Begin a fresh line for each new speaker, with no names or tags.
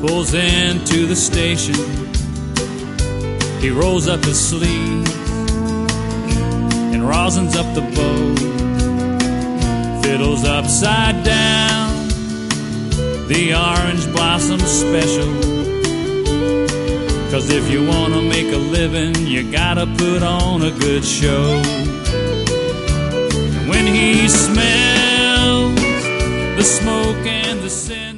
pulls into the station. He rolls up his sleeves and rosins up the bow. Fiddles upside down the orange blossom special. 'Cause if you wanna make a living, you gotta put on a good show. And when he smells the smoke and the scent,